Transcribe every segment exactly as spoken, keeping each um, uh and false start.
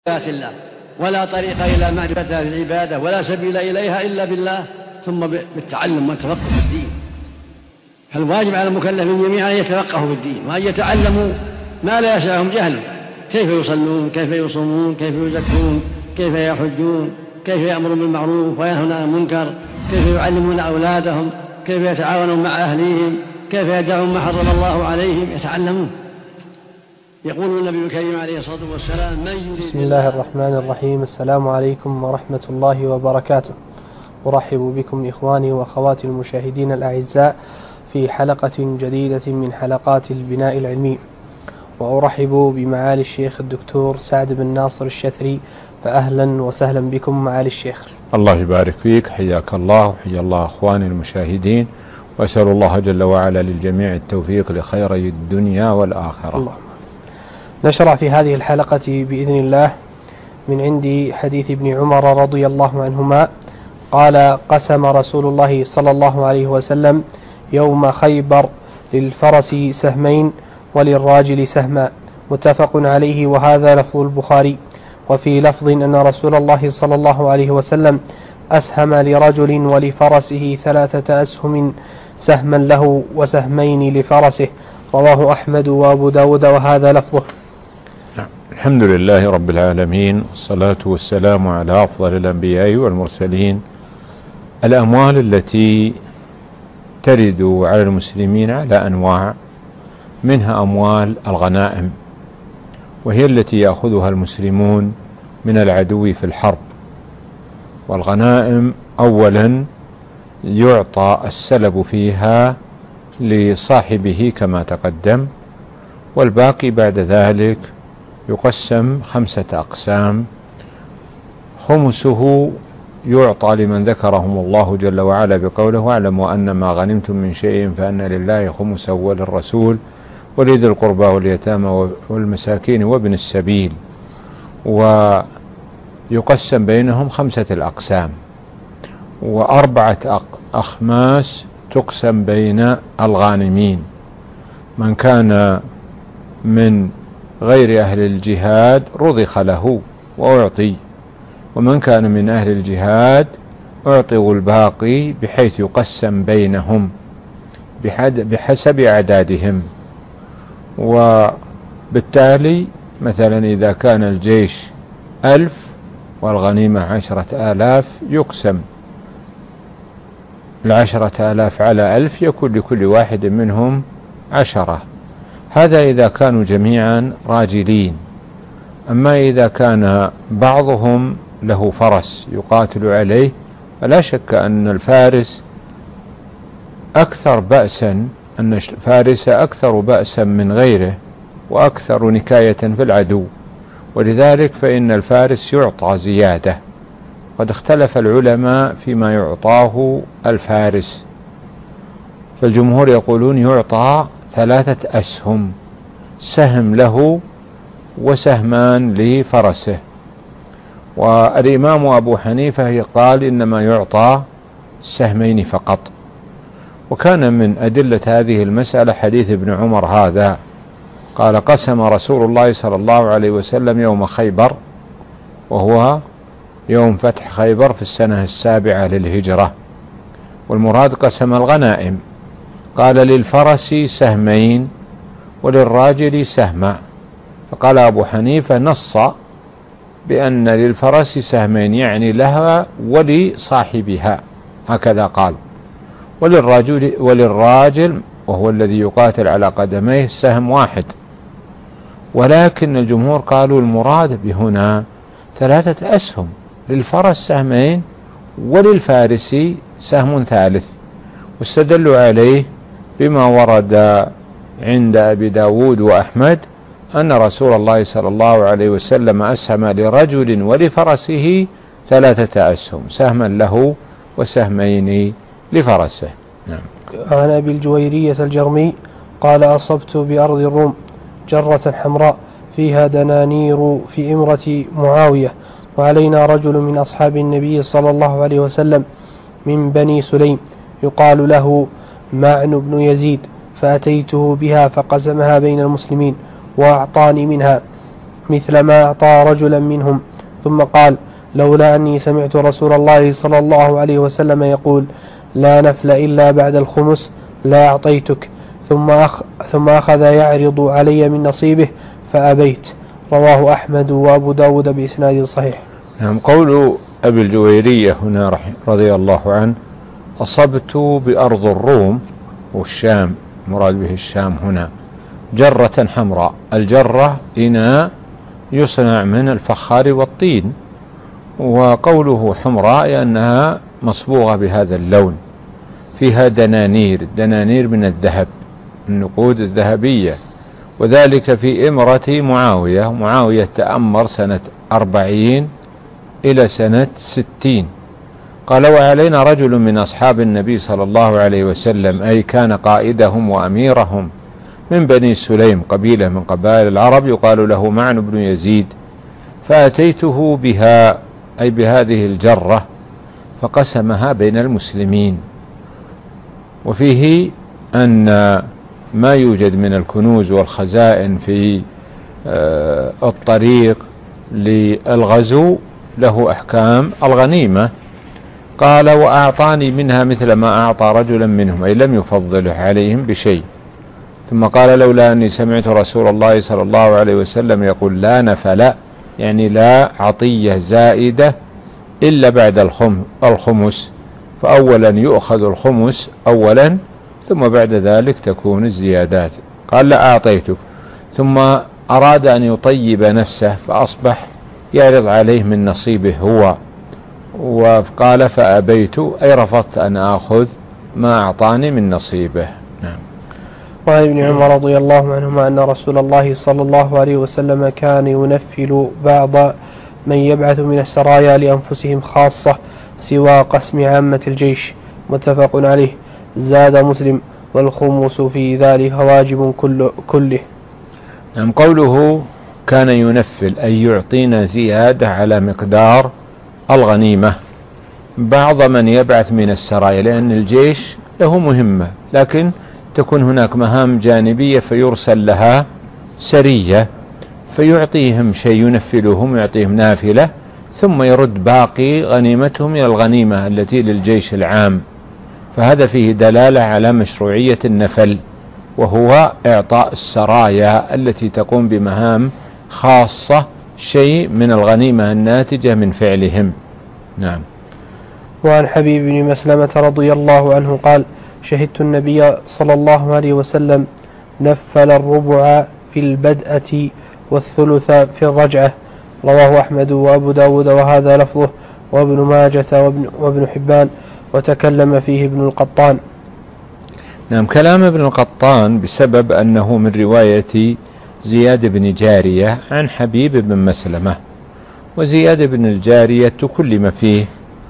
ذات الله، ولا طريق إلى معرفتها في العبادة ولا سبيل إليها إلا بالله، ثم بالتعلم والتفقه في الدين. فالواجب على المكلفين جميعا أن يتفقهوا في الدين وأن يتعلموا ما لا يسعهم جهله، كيف يصلون، كيف يصومون، كيف يزكون، كيف يحجون، كيف يأمرون بالمعروف وينهون عن المنكر، كيف يعلمون أولادهم، كيف يتعاونون مع أهليهم، كيف يدعون ما حرم الله عليهم، يتعلمون. يقول النبي الكريم عليه الصلاة والسلام: من يريد. بسم الله الرحمن الرحيم. السلام عليكم ورحمة الله وبركاته. أرحب بكم إخواني وأخواتي المشاهدين الأعزاء في حلقة جديدة من حلقات البناء العلمي، وأرحب بمعالي الشيخ الدكتور سعد بن ناصر الشثري، فأهلا وسهلا بكم معالي الشيخ. الله يبارك فيك، حياك الله وحيا الله أخواني المشاهدين، وأسأل الله جل وعلا للجميع التوفيق لخيري الدنيا والآخرة. الله. نشرع في هذه الحلقة بإذن الله من عند حديث ابن عمر رضي الله عنهما قال: قسم رسول الله صلى الله عليه وسلم يوم خيبر للفرس سهمين وللراجل سهما، متفق عليه، وهذا لفظ البخاري. وفي لفظ أن رسول الله صلى الله عليه وسلم أسهم لرجل ولفرسه ثلاثة أسهم، سهما له وسهمين لفرسه، رواه أحمد وأبو داود، وهذا لفظه. الحمد لله رب العالمين، والصلاة والسلام على أفضل الأنبياء والمرسلين. الأموال التي ترد على المسلمين على أنواع، منها أموال الغنائم، وهي التي يأخذها المسلمون من العدو في الحرب. والغنائم أولا يعطى السلب فيها لصاحبه كما تقدم، والباقي بعد ذلك يقسم خمسة أقسام. خمسه يعطى لمن ذكرهم الله جل وعلا بقوله: واعلموا أن ما غنمتم من شيء فأن لله خمسه وللرسول ولذي القربى واليتامى والمساكين وابن السبيل. ويقسم بينهم خمسة الأقسام، وأربعة أخماس تقسم بين الغانمين: من كان من غير أهل الجهاد رضخ له وأعطي، ومن كان من أهل الجهاد أعطوا الباقي، بحيث يقسم بينهم بحسب أعدادهم. وبالتالي مثلا إذا كان الجيش ألف والغنيمة عشرة آلاف، يقسم العشرة آلاف على ألف، يكون لكل واحد منهم عشرة. هذا إذا كانوا جميعا راجلين. أما إذا كان بعضهم له فرس يقاتل عليه، فلا شك أن الفارس أكثر بأسا أن الفارس أكثر بأسا من غيره وأكثر نكاية في العدو، ولذلك فإن الفارس يعطى زيادة. قد اختلف العلماء فيما يعطاه الفارس، فالجمهور يقولون يعطى ثلاثة أسهم، سهم له وسهمان لفرسه. والإمام أبو حنيفة قال إنما يعطى سهمين فقط. وكان من أدلة هذه المسألة حديث ابن عمر هذا، قال: قسم رسول الله صلى الله عليه وسلم يوم خيبر، وهو يوم فتح خيبر في السنة السابعة للهجرة، والمراد قسم الغنائم. قال: للفرس سهمين وللراجل سهما. فقال أبو حنيفة نص بأن للفرس سهمين، يعني لها ولصاحبها، هكذا قال. وللراجل, وللراجل وهو الذي يقاتل على قدميه سهم واحد. ولكن الجمهور قالوا المراد بهنا ثلاثة أسهم، للفرس سهمين وللفارس سهم ثالث. واستدلوا عليه بما ورد عند أبي داود وأحمد أن رسول الله صلى الله عليه وسلم أسهم لرجل ولفرسه ثلاثة أسهم، سهما له وسهمين لفرسه. نعم. عن أبي الجويرية الجرمي قال: أصبت بأرض الروم جرة حمراء فيها دنانير في إمرة معاوية، وعلينا رجل من أصحاب النبي صلى الله عليه وسلم من بني سليم يقال له معن بن يزيد، فأتيته بها فقسمها بين المسلمين وأعطاني منها، مثل ما أعطى رجلا منهم. ثم قال: لولا أني سمعت رسول الله صلى الله عليه وسلم يقول: لا نفل إلا بعد الخمس لا أعطيتك. ثم, أخ ثم أخذ يعرض علي من نصيبه فأبيت. رواه أحمد وأبو داود بإسناد صحيح. نعم. قول أبي الجويرية هنا رضي الله عنه: أصبت بأرض الروم والشام، مراد به الشام هنا، جرة حمراء. الجرة إناء يصنع من الفخار والطين، وقوله حمراء لأنها مصبوغة بهذا اللون، فيها دنانير، دنانير من الذهب، النقود الذهبية، وذلك في إمرة معاوية. معاوية تأمر سنة أربعين إلى سنة ستين. قال: وعلينا رجل من أصحاب النبي صلى الله عليه وسلم، أي كان قائدهم وأميرهم، من بني سليم، قبيلة من قبائل العرب، يقال له معن بن يزيد، فأتيته بها، أي بهذه الجرة، فقسمها بين المسلمين. وفيه أن ما يوجد من الكنوز والخزائن في الطريق للغزو له أحكام الغنيمة. قال: وأعطاني منها مثل ما أعطى رجلا منهم، أي لم يفضله عليهم بشيء. ثم قال: لولا أني سمعت رسول الله صلى الله عليه وسلم يقول: لا نفل، يعني لا عطية زائدة إلا بعد الخمس، فأولا يؤخذ الخمس أولا، ثم بعد ذلك تكون الزيادات. قال: لا أعطيتك. ثم أراد أن يطيب نفسه، فأصبح يعرض عليه من نصيبه هو، وقال: فأبيت، أي رفضت أن أخذ ما أعطاني من نصيبه. نعم. وعن ابن عمر رضي الله عنهما أن رسول الله صلى الله عليه وسلم كان ينفل بعض من يبعث من السرايا لأنفسهم خاصة سوى قسم عامة الجيش. متفق عليه. زاد مسلم: والخمس في ذلك واجب كل كله. نعم. قوله كان ينفل، أي يعطينا زيادة على مقدار الغنيمة بعض من يبعث من السرايا، لأن الجيش له مهمة، لكن تكون هناك مهام جانبية فيرسل لها سرية، فيعطيهم شيء، ينفلهم، يعطيهم نافلة، ثم يرد باقي غنيمتهم إلى الغنيمة التي للجيش العام. فهذا فيه دلالة على مشروعية النفل، وهو إعطاء السرايا التي تقوم بمهام خاصة شيء من الغنيمة الناتجة من فعلهم. نعم. وعن حبيب بن مسلمة رضي الله عنه قال: شهدت النبي صلى الله عليه وسلم نفل الربع في البدءة والثلث في الرجعة. رواه أحمد وأبو داود وهذا لفظه، وابن ماجة وابن, وابن حبان، وتكلم فيه ابن القطان. نعم. كلام ابن القطان بسبب أنه من رواية زياد بن جارية عن حبيب بن مسلمة، وزياد بن الجارية تكلم فيه،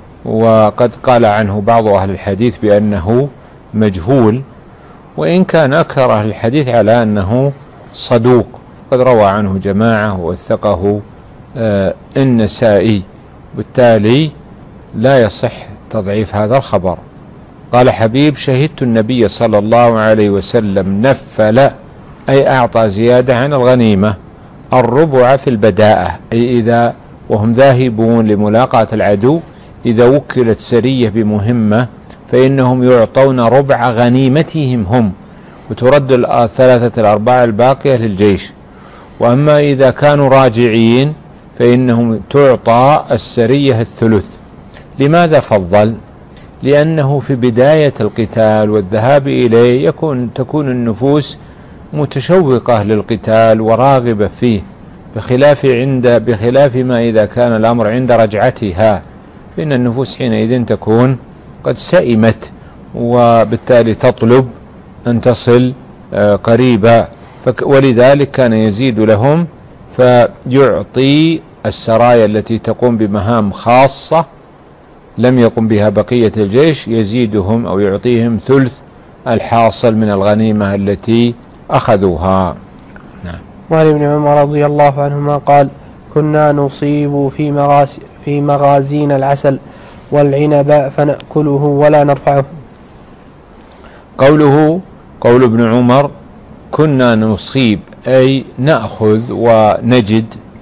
وقد قال عنه بعض أهل الحديث بأنه مجهول، وإن كان أكثر أهل الحديث على أنه صدوق، قد روى عنه جماعة ووثقه آه النسائي، بالتالي لا يصح تضعيف هذا الخبر. قال حبيب: شهدت النبي صلى الله عليه وسلم نفل، أي أعطى زيادة عن الغنيمة، الربع في البداءة، أي إذا وهم ذاهبون لملاقاة العدو، إذا وكلت سرية بمهمة فإنهم يعطون ربع غنيمتهم هم، وترد الثلاثة الأرباع الباقية للجيش. وأما إذا كانوا راجعين فإنهم تعطى السرية الثلث. لماذا فضل؟ لأنه في بداية القتال والذهاب إليه يكون تكون النفوس متشوقة للقتال وراغبة فيه، بخلاف عند بخلاف ما إذا كان الأمر عند رجعتها، فإن النفوس حينئذ تكون قد سئمت، وبالتالي تطلب أن تصل قريبا، ولذلك كان يزيد لهم، فيعطي السرايا التي تقوم بمهام خاصة لم يقم بها بقية الجيش، يزيدهم أو يعطيهم ثلث الحاصل من الغنيمة التي أخذوها. نعم. وعن ابن عمر رضي الله عنهما قال: كنا نصيب في مغازي في مغازين العسل والعنب فنأكله ولا نرفعه. قوله قول ابن عمر: كنا نصيب، أي نأخذ ونجد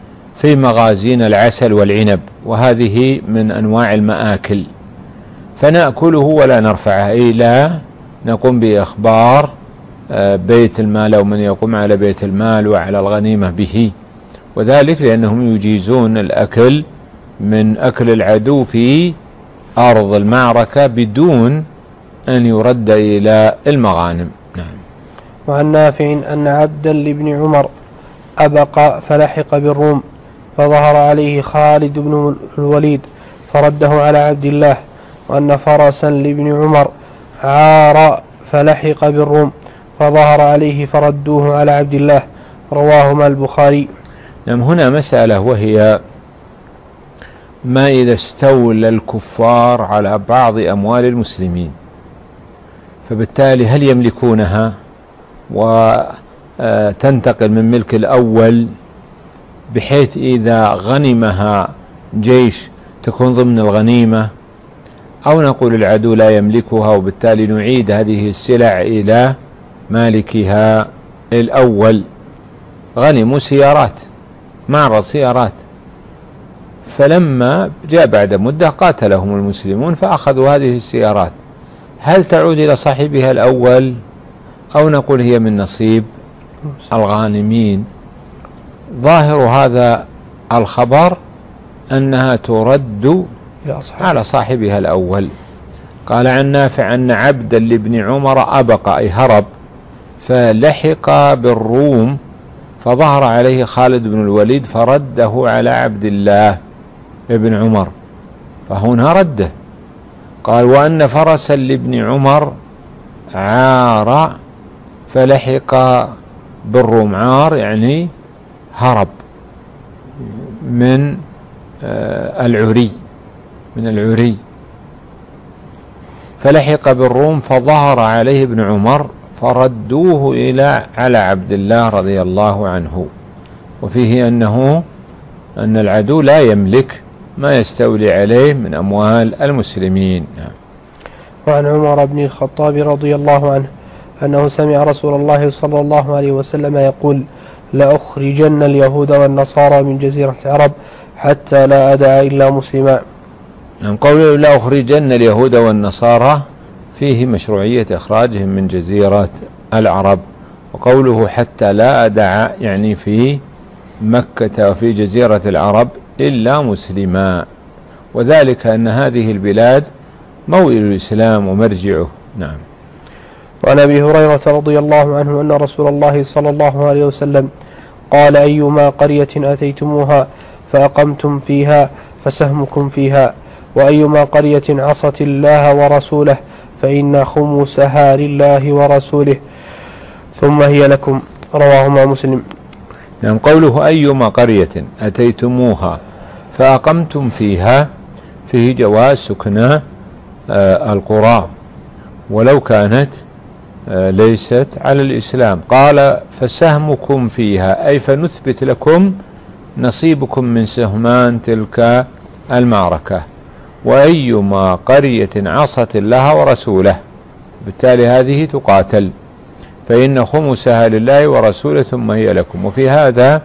في مغازين العسل والعنب، وهذه من أنواع المآكل، فنأكله ولا نرفعه، أي لا نقوم بإخبار بيت المال أو من يقوم على بيت المال وعلى الغنيمة به، وذلك لأنهم يجيزون الأكل من أكل العدو في أرض المعركة بدون أن يرد إلى المغانم. نعم. وعن نافع أن عبدا لابن عمر أبق فلحق بالروم، فظهر عليه خالد بن الوليد فرده على عبد الله، وأن فرسا لابن عمر عار فلحق بالروم، فظهر عليه فردوه على عبد الله، رواهما البخاري. نعم. هنا مسألة، وهي ما إذا استولى الكفار على بعض أموال المسلمين، فبالتالي هل يملكونها وتنتقل من ملك الأول بحيث إذا غنمها جيش تكون ضمن الغنيمة، أو نقول العدو لا يملكها وبالتالي نعيد هذه السلع إلى مالكها الأول؟ غنموا سيارات، معرض سيارات، فلما جاء بعد مدة قاتلهم المسلمون فأخذوا هذه السيارات، هل تعود إلى صاحبها الأول أو نقول هي من نصيب الغانمين؟ ظاهر هذا الخبر أنها ترد على صاحبها الأول. قال عن نافع أن عبدا لابن عمر أبق، أي هرب، فلحق بالروم، فظهر عليه خالد بن الوليد فرده على عبد الله ابن عمر، فهنا رده. قال وأن فرسا لابن عمر عار فلحق بالروم، عار يعني هرب من العري، من العري، فلحق بالروم فظهر عليه ابن عمر فردوه إلى على عبد الله رضي الله عنه. وفيه أنه أن العدو لا يملك ما يستولي عليه من أموال المسلمين. وعن عمر بن الخطاب رضي الله عنه أنه سمع رسول الله صلى الله عليه وسلم يقول لأخرجن اليهود والنصارى من جزيرة العرب حتى لا أدع إلا مسلما. من قوله لا أخرجن اليهود والنصارى فيه مشروعية إخراجهم من جزيرة العرب، وقوله حتى لا أدع يعني في مكة وفي جزيرة العرب إلا مسلما، وذلك أن هذه البلاد موئل الإسلام ومرجعه. نعم. وعن أبي هريرة رضي الله عنه أن رسول الله صلى الله عليه وسلم قال أيما قرية أتيتموها فأقمتم فيها فسهمكم فيها، وأيما قرية عصت الله ورسوله فإن خمسها لله ورسوله ثم هي لكم، رواهما مسلم. نعم. قوله أيما قرية أتيتموها فأقمتم فيها فيه جواز سكنى القرى ولو كانت ليست على الإسلام. قال فسهمكم فيها أي فنثبت لكم نصيبكم من سهمان تلك المعركة. وأيما قرية عصت الله ورسوله بالتالي هذه تقاتل، فإن خمسها لله ورسوله ثم هي لكم. وفي هذا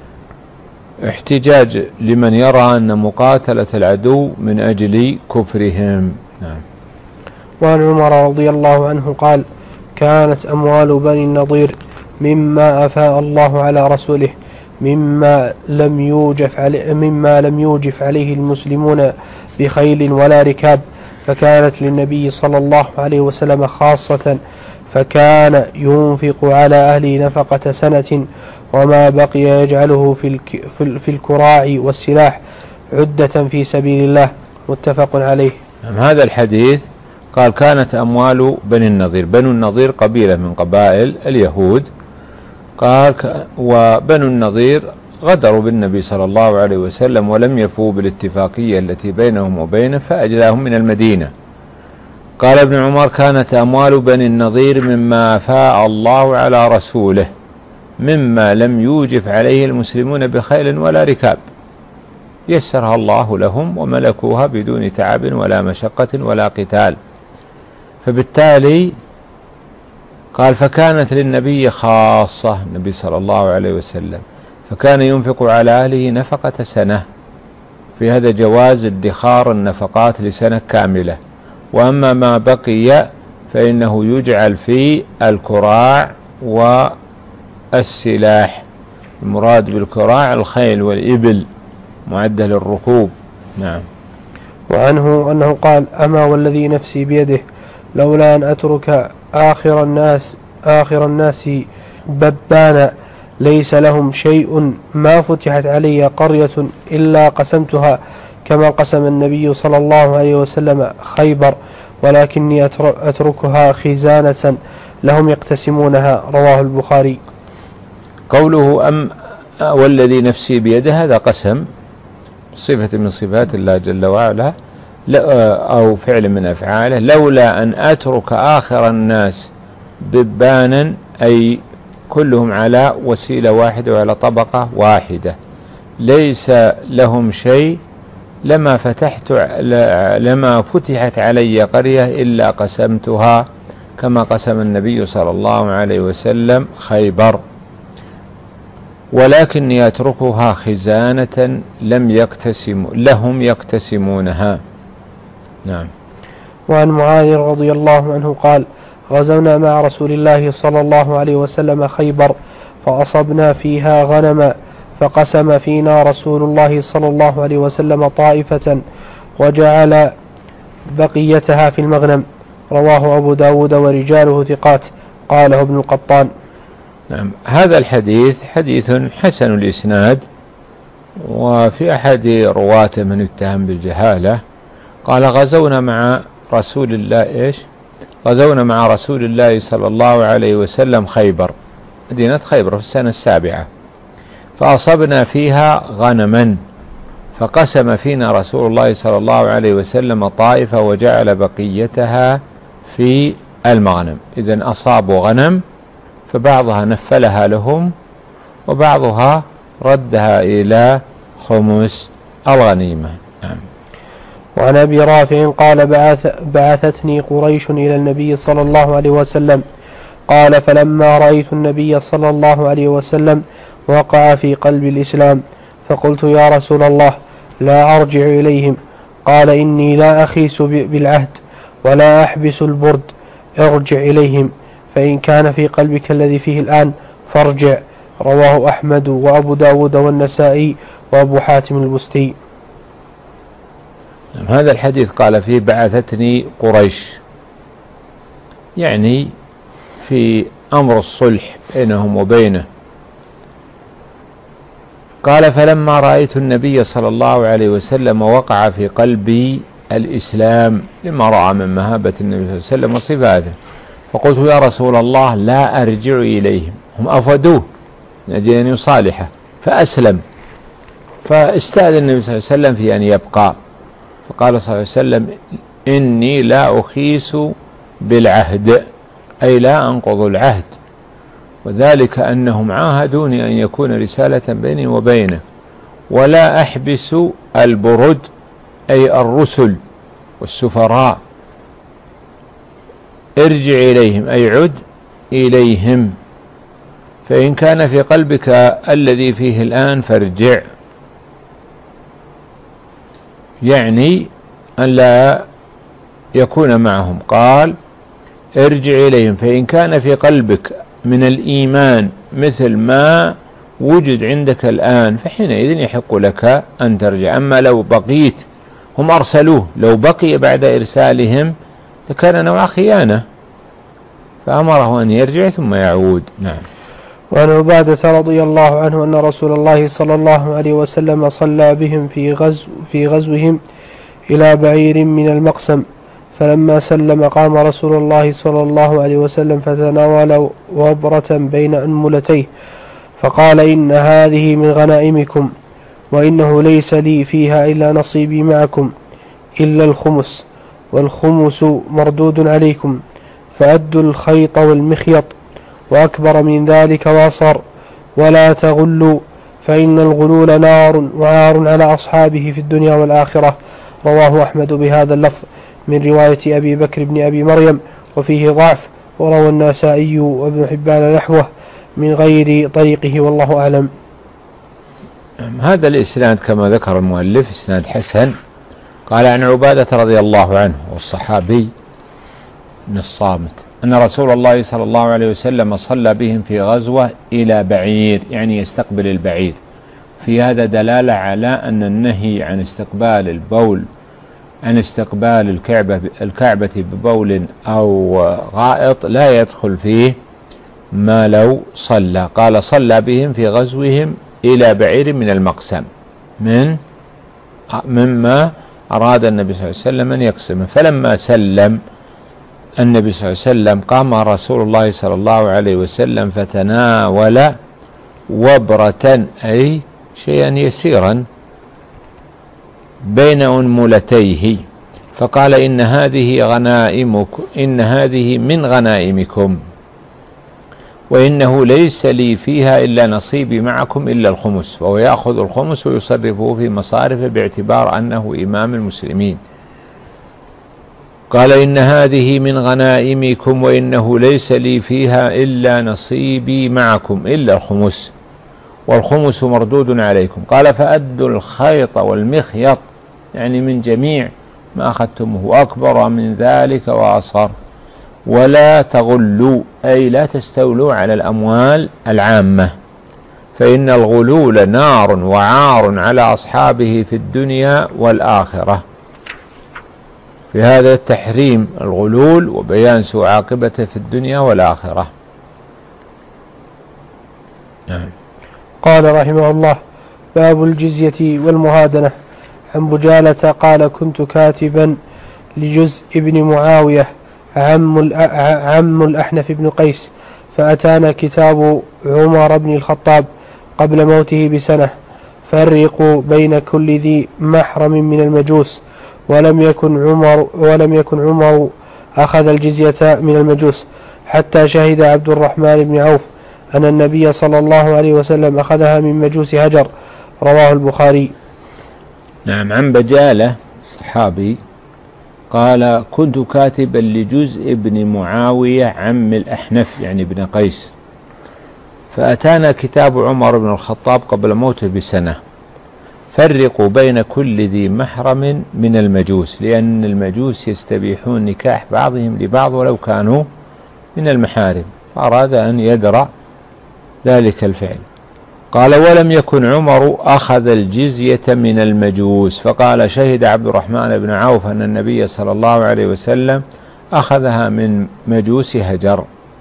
احتجاج لمن يرى أن مقاتلة العدو من أجل كفرهم. نعم. وعن عمر رضي الله عنه قال كانت أموال بني النضير مما أفاء الله على رسوله مما لم يوجف عليه مما لم يوجف عليه المسلمون بخيل ولا ركاب، فكانت للنبي صلى الله عليه وسلم خاصة، فكان ينفق على أهله نفقة سنة، وما بقي يجعله في في الكراع والسلاح عدة في سبيل الله، متفق عليه. هذا الحديث قال كانت أموال بني النضير، بنو النضير قبيلة من قبائل اليهود، قال وبنو النضير غدروا بالنبي صلى الله عليه وسلم ولم يفوا بالاتفاقية التي بينهم وبينه فأجلاهم من المدينة. قال ابن عمر كانت أموال بني النضير مما أفاء الله على رسوله مما لم يوجف عليه المسلمون بخيل ولا ركاب، يسرها الله لهم وملكوها بدون تعب ولا مشقة ولا قتال. فبالتالي قال فكانت للنبي خاصة، النبي صلى الله عليه وسلم فكان ينفق على أهله نفقة سنة. في هذا جواز ادخار النفقات لسنة كاملة. وأما ما بقي فإنه يجعل في الكراع والسلاح. المراد بالكراع الخيل والإبل معدة للركوب. نعم. وعنه أنه قال: أما والذي نفسي بيده لولا أن أترك آخر الناس آخر الناس ببانا ليس لهم شيء ما فتحت علي قرية إلا قسمتها كما قسم النبي صلى الله عليه وسلم خيبر، ولكني أتركها خزانة لهم يقتسمونها. رواه البخاري. قوله أم والذي نفسي بيده هذا قسم، صفة من صفات الله جل وعلا أو فعل من أفعاله. لولا أن أترك آخر الناس ببانا أي كلهم على وسيلة واحدة وعلى طبقة واحدة ليس لهم شيء لما فتحت لما فتحت علي قرية إلا قسمتها كما قسم النبي صلى الله عليه وسلم خيبر، ولكني أتركها خزانة لم يقتسم لهم يقتسمونها. نعم. وعن معاذ رضي الله عنه قال: غزونا مع رسول الله صلى الله عليه وسلم خيبر فأصبنا فيها غنما فقسم فينا رسول الله صلى الله عليه وسلم طائفة وجعل بقيتها في المغنم. رواه أبو داود ورجاله ثقات. قاله ابن القطان. نعم. هذا الحديث حديث حسن الإسناد، وفي أحد رواته من اتهم بالجهالة. قال: غزونا مع رسول الله إيش غزونا مع رسول الله صلى الله عليه وسلم خيبر، مدينة خيبر في السنة السابعة، فأصبنا فيها غنما فقسم فينا رسول الله صلى الله عليه وسلم طائفة وجعل بقيتها في المغنم. إذن أصابوا غنم فبعضها نفلها لهم وبعضها ردها إلى خمس الغنيمة. نعم. وعن أبي رافع قال: بعث بعثتني قريش إلى النبي صلى الله عليه وسلم. قال: فلما رأيت النبي صلى الله عليه وسلم وقع في قلب الإسلام فقلت: يا رسول الله لا أرجع إليهم. قال: إني لا أخيس بالعهد ولا أحبس البرد، ارجع إليهم، فإن كان في قلبك الذي فيه الآن فارجع. رواه أحمد وأبو داود والنسائي وأبو حاتم البستي. هذا الحديث قال فيه: بعثتني قريش، يعني في أمر الصلح بينهم وبينه. قال: فلما رأيت النبي صلى الله عليه وسلم وقع في قلبي الإسلام لما رأى من مهابة النبي صلى الله عليه وسلم وصفاته، فقلت: يا رسول الله لا أرجع إليهم. هم أفدوه من أجل أن يصالحه فأسلم، فاستأذن النبي صلى الله عليه وسلم في أن يبقى، فقال صلى الله عليه وسلم: إني لا أخيس بالعهد، أي لا أنقض العهد، وذلك أنهم عاهدوني أن يكون رسالة بيني وبينه، ولا أحبس البرد أي الرسل والسفراء، ارجع إليهم أي عد إليهم، فإن كان في قلبك الذي فيه الآن فارجع، يعني أن لا يكون معهم. قال: ارجع إليهم، فإن كان في قلبك من الإيمان مثل ما وجد عندك الآن فحينئذ يحق لك أن ترجع. أما لو بقيت، هم أرسلوه، لو بقي بعد إرسالهم لكان نوع خيانة، فأمره أن يرجع ثم يعود. نعم. وعن عبادة رضي الله عنه أن رسول الله صلى الله عليه وسلم صلى بهم في غزو في غزوهم إلى بعير من المقسم، فلما سلم قام رسول الله صلى الله عليه وسلم فتناول وبرة بين أنملتيه فقال: إن هذه من غنائمكم، وإنه ليس لي فيها إلا نصيبي معكم إلا الخمس، والخمس مردود عليكم، فأدوا الخيط والمخيط، وأكبر من ذلك واصر، ولا تغلوا، فإن الغلول نار وعار على أصحابه في الدنيا والآخرة. رواه أحمد بهذا اللفظ من رواية أبي بكر بن أبي مريم وفيه ضعف، وروى النسائي وابن حبان نحوه من غير طريقه، والله أعلم. هذا الإسناد كما ذكر المؤلف إسناد حسن. قال عن عبادة رضي الله عنه والصحابي بن الصامت أن رسول الله صلى الله عليه وسلم صلى بهم في غزوة إلى بعير، يعني يستقبل البعير. في هذا دلالة على أن النهي عن استقبال البول عن استقبال الكعبة الكعبة ببول أو غائط لا يدخل فيه ما لو صلى. قال صلى بهم في غزوهم إلى بعير من المقسم، من مما أراد النبي صلى الله عليه وسلم أن يقسمه. فلما سلم النبي صلى الله عليه وسلم قام رسول الله صلى الله عليه وسلم فتناول وبرة، أي شيئا يسيرا، بين أنملتيه، فقال إن هذه غنائمكم إن هذه من غنائمكم، وإنه ليس لي فيها إلا نصيبي معكم إلا الخمس. وهو يأخذ الخمس ويصرفه في مصارفه باعتبار أنه إمام المسلمين. قال إن هذه من غنائمكم وإنه ليس لي فيها إلا نصيبي معكم إلا الخمس، والخمس مردود عليكم. قال فأدوا الخيط والمخيط، يعني من جميع ما أخذتموه، أكبر من ذلك وأصغر، ولا تغلوا، أي لا تستولوا على الأموال العامة، فإن الغلول نار وعار على أصحابه في الدنيا والآخرة. في هذا التحريم الغلول وبيان سوء عاقبته في الدنيا والآخرة. نعم. قال رحمه الله: باب الجزية والمهادنة. عن بجالة قال: كنت كاتبا لجزء ابن معاوية عم عم الأحنف بن قيس، فأتانا كتاب عمر بن الخطاب قبل موته بسنة: فرقوا بين كل ذي محرم من المجوس، ولم يكن عمر ولم يكن عمر أخذ الجزية من المجوس حتى شهد عبد الرحمن بن عوف أن النبي صلى الله عليه وسلم أخذها من مجوس هجر. رواه البخاري. نعم. عن بجالة صحابي قال: كنت كاتبا لجزء ابن معاوية عم الأحنف، يعني ابن قيس، فأتانا كتاب عمر بن الخطاب قبل موته بسنة: فرقوا بين كل ذي محرم من المجوس، لأن المجوس يستبيحون نكاح بعضهم لبعض ولو كانوا من المحارم، فأراد أن يدرأ ذلك الفعل. قال: ولم يكن عمر أخذ الجزية من المجوس، فقال: شهد عبد الرحمن بن عوف أن النبي صلى الله عليه وسلم أخذها من مجوس هجر.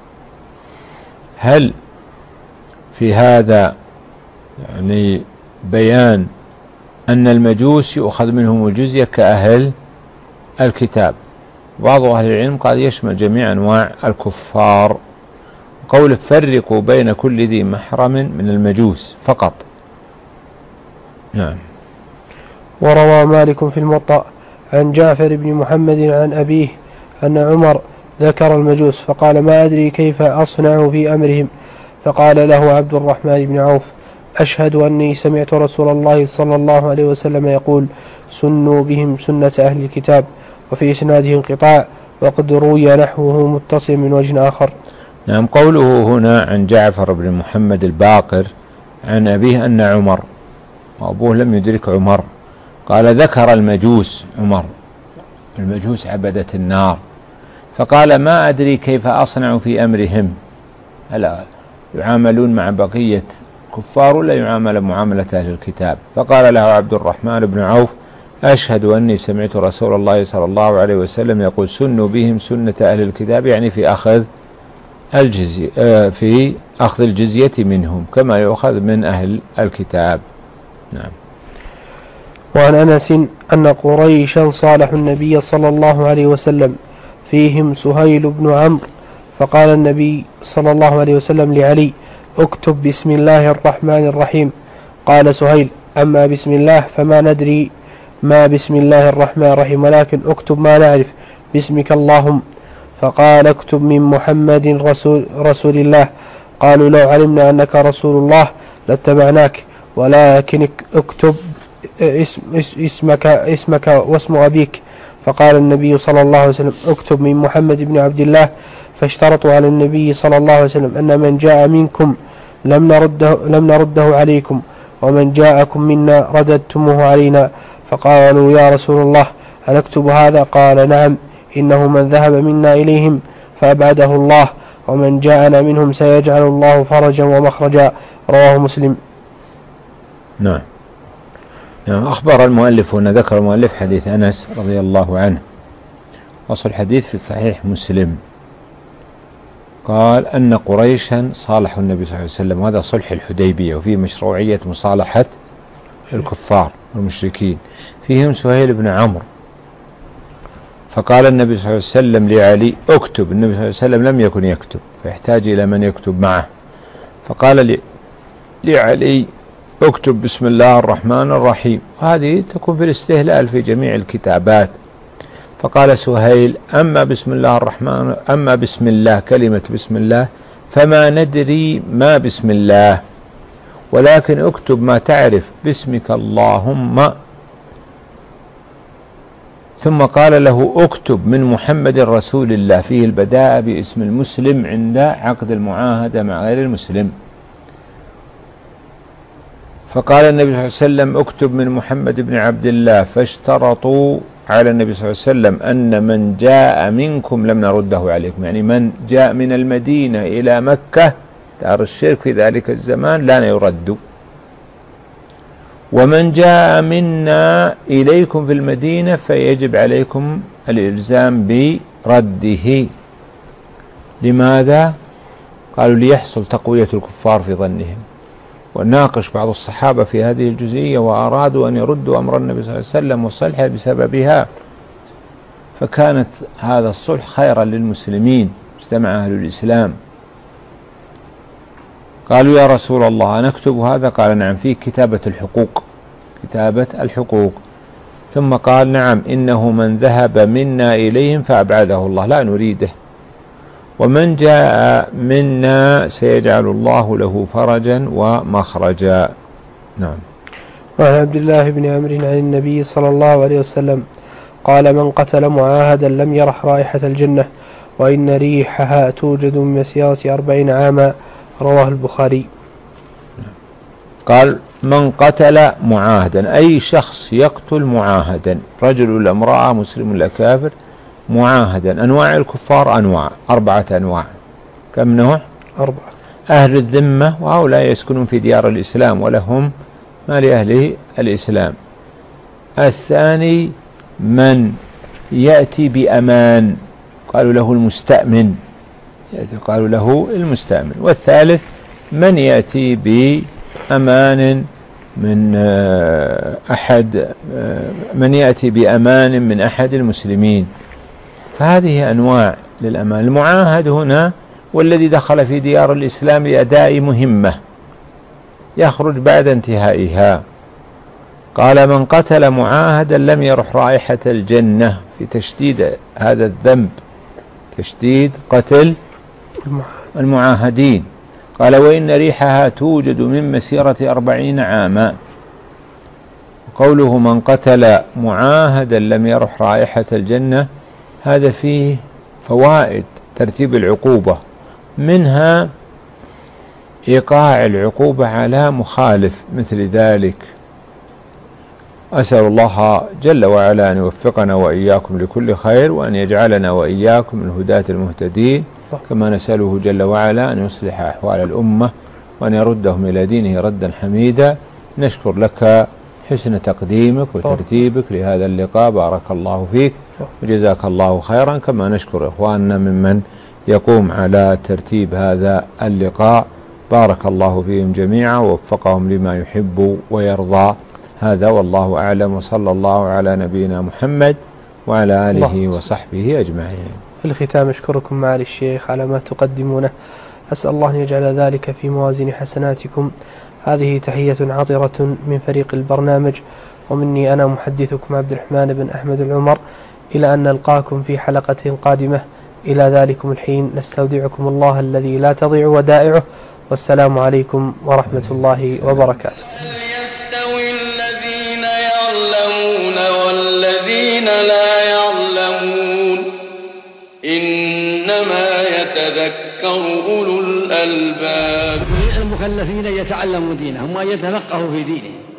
هل في هذا يعني بيان أن المجوس يؤخذ منهم الجزية كأهل الكتاب؟ بعض أهل العلم قال يشمل جميع أنواع الكفار. قول فرقوا بين كل ذي محرم من المجوس فقط. نعم. وروى مالك في الموطأ عن جعفر بن محمد عن أبيه أن عمر ذكر المجوس فقال: ما أدري كيف أصنع في أمرهم. فقال له عبد الرحمن بن عوف: أشهد أني سمعت رسول الله صلى الله عليه وسلم يقول: سنوا بهم سنة أهل الكتاب. وفي إسناده انقطاع، وقد روي نحوه متصل من وجه آخر. نعم. قوله هنا عن جعفر بن محمد الباقر عن أبيه أن عمر، وأبوه لم يدرك عمر، قال ذكر المجوس عمر، المجوس عبدة النار، فقال: ما أدري كيف أصنع في أمرهم، هل يعاملون مع بقية كفار ولا يعامل معاملة أهل الكتاب؟ فقال له عبد الرحمن بن عوف: أشهد أني سمعت رسول الله صلى الله عليه وسلم يقول: سنوا بهم سنة أهل الكتاب، يعني في أخذ الجزية في أخذ الجزية منهم كما يؤخذ من أهل الكتاب. نعم. وعن أنس أن قريشا صالحوا النبي صلى الله عليه وسلم، فيهم سهيل بن عمرو، فقال النبي صلى الله عليه وسلم لعلي: اكتب بسم الله الرحمن الرحيم. قال سهيل: أما بسم الله فما ندري ما بسم الله الرحمن الرحيم، ولكن اكتب ما نعرف باسمك اللهم. فقال: اكتب من محمد رسول, رسول الله. قالوا: لو علمنا أنك رسول الله لاتبعناك، ولكن اكتب اسم اسمك, اسمك واسم أبيك. فقال النبي صلى الله عليه وسلم: اكتب من محمد بن عبد الله. فاشترطوا على النبي صلى الله عليه وسلم أن من جاء منكم لم نرده, لم نرده عليكم، ومن جاءكم منا رددتموه علينا. فقالوا يا رسول الله أنكتب هذا؟ قال نعم، إنه من ذهب منا إليهم فأبعده الله، ومن جاءنا منهم سيجعل الله فرجا ومخرجا. رواه مسلم. نعم. نعم. أخبر المؤلف هنا، ذكر المؤلف حديث أنس رضي الله عنه، وصل الحديث في صحيح مسلم، قال أن قريشا صالحوا النبي صلى الله عليه وسلم، وهذا صلح الحديبية، وفيه مشروعية مصالحة الكفار والمشركين، فيهم سهيل بن عمرو. فقال النبي صلى الله عليه وسلم لعلي اكتب. النبي صلى الله عليه وسلم لم يكن يكتب، فيحتاج إلى من يكتب معه، فقال لعلي اكتب بسم الله الرحمن الرحيم، وهذه تكون في الاستهلال في جميع الكتابات. فقال سهيل أما بسم الله الرحمن أما بسم الله كلمة بسم الله فما ندري ما بسم الله، ولكن اكتب ما تعرف باسمك اللهم. ثم قال له اكتب من محمد رسول الله، فيه البداء باسم المسلم عند عقد المعاهدة مع غير المسلم. فقال النبي صلى الله عليه وسلم اكتب من محمد بن عبد الله، فاشترطوا على النبي صلى الله عليه وسلم أن من جاء منكم لم نرده عليكم، يعني من جاء من المدينة إلى مكة دار الشرك في ذلك الزمان لا يرد، ومن جاء منا إليكم في المدينة فيجب عليكم الإلزام برده. لماذا؟ قالوا ليحصل تقوية الكفار في ظنهم. وناقش بعض الصحابة في هذه الجزئية وأرادوا أن يردوا أمر النبي صلى الله عليه وسلم والصلح بسببها، فكانت هذا الصلح خيرا للمسلمين، اجتمع أهل الإسلام. قالوا يا رسول الله نكتب هذا؟ قال نعم، فيه كتابة الحقوق، كتابة الحقوق. ثم قال نعم، إنه من ذهب منا إليهم فأبعده الله، لا نريده، ومن جاء منا سيجعل الله له فرجا ومخرجا. نعم. وعن عبد الله بن عمرو عن النبي صلى الله عليه وسلم قال من قتل معاهدا لم يرح رائحة الجنة، وإن ريحها توجد من مسيرة أربعين عاما. رواه البخاري. قال من قتل معاهدا، أي شخص يقتل معاهدا، رجل ولا امرأة، مسلم ولا كافر، معاهدا. أنواع الكفار أنواع، أربعة أنواع. كم نوع؟ أربعة. أهل الذمة، وهؤلاء يسكنون في ديار الإسلام ولهم ما لأهل الإسلام. الثاني من يأتي بأمان، قالوا له المستأمن، قالوا له المستأمن. والثالث من يأتي بأمان من أحد من يأتي بأمان من أحد المسلمين. فهذه أنواع للأمان. المعاهد هنا والذي دخل في ديار الإسلام لأداء مهمة يخرج بعد انتهائها. قال من قتل معاهدا لم يرح رائحة الجنة، في تشديد هذا الذنب، تشديد قتل المعاهدين. قال وإن ريحها توجد من مسيرة أربعين عاما. قوله من قتل معاهدا لم يرح رائحة الجنة، هذا فيه فوائد ترتيب العقوبة، منها إيقاع العقوبة على مخالف مثل ذلك. أسأل الله جل وعلا أن يوفقنا وإياكم لكل خير، وأن يجعلنا وإياكم من الهداة المهتدين، كما نسأله جل وعلا أن يصلح أحوال الأمة وأن يردهم إلى دينه ردا حميدا. نشكر لك حسن تقديمك وترتيبك لهذا اللقاء، بارك الله فيك وجزاك الله خيرا، كما نشكر إخواننا ممن يقوم على ترتيب هذا اللقاء، بارك الله فيهم جميعا ووفقهم لما يحب ويرضى. هذا والله أعلم، وصلى الله على نبينا محمد وعلى آله وصحبه أجمعين. في الختام أشكركم معالي الشيخ على ما تقدمونه، أسأل الله أن يجعل ذلك في موازين حسناتكم. هذه تحية عطرة من فريق البرنامج، ومني أنا محدثكم عبد الرحمن بن أحمد العمر، إلى أن نلقاكم في حلقة قادمة. إلى ذلكم الحين نستودعكم الله الذي لا تضيع ودائعه، والسلام عليكم ورحمة الله وبركاته. يستوي الذين يعلمون والذين لا يعلمون، إنما يتذكر أولو الألباب. المكلفين أن يتعلموا دينهم وأن يتفقهوا في دينهم،